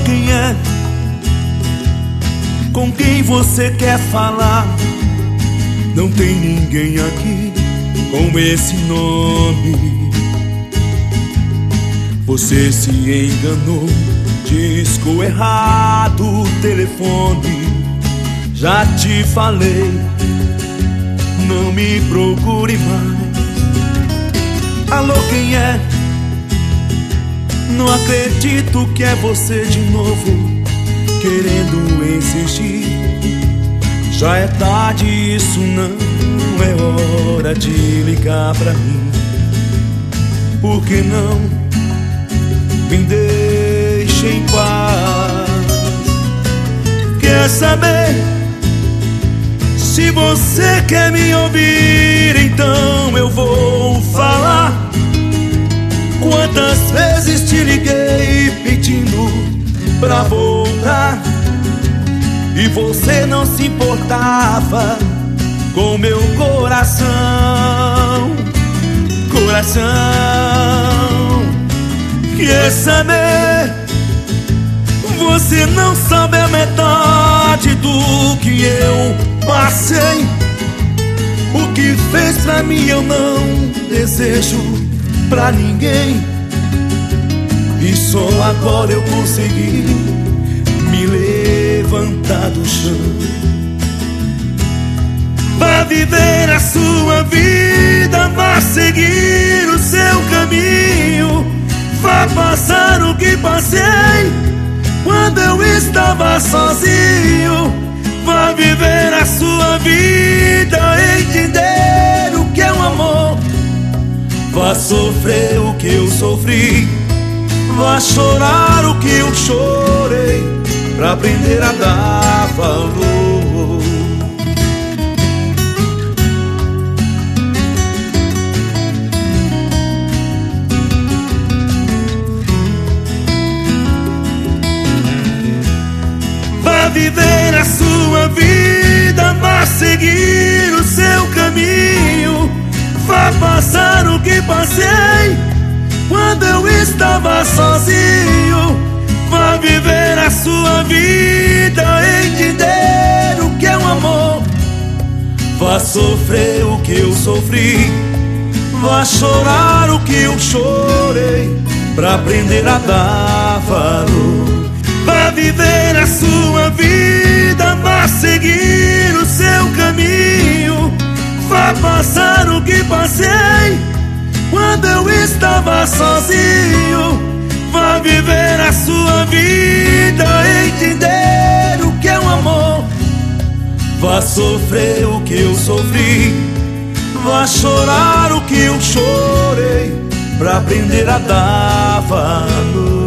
quem é? Com quem você quer falar? Não tem ninguém aqui com esse nome. Você se enganou, disco errado, telefone. Já te falei, não me procure mais. Alô, quem é? Não acredito que é você de novo, querendo insistir. Já é tarde, isso não é hora de ligar pra mim. Por que não me deixe em paz? Quer saber? Se você quer me ouvir, então eu vou falar. Quantas vezes te liguei pedindo pra voltar, e você não se importava com meu coração. Coração, quer saber? Você não sabe a metade do que eu passei. O que fez pra mim eu não desejo pra ninguém. E só agora eu consegui me levantar do chão. Vá viver a sua vida, vá seguir o seu caminho. Vá passar o que passei quando eu estava sozinho. Vá viver a sua vida, entender o que é um amor. Vá sofrer o que eu sofri, vá chorar o que eu chorei, pra aprender a dar valor. Vá viver a sua vida, vá seguir o seu caminho. Vá passar o que passei quando eu estava sozinho. Vá viver a sua vida, entender o que é um amor. Vá sofrer o que eu sofri, vá chorar o que eu chorei, pra aprender a dar valor. Vá viver a sua vida, vá seguir o seu caminho. Vá passar o que passei quando eu estava sozinho. Vá viver a sua vida, entender o que é um amor. Vá sofrer o que eu sofri, vá chorar o que eu chorei, pra aprender a dar valor.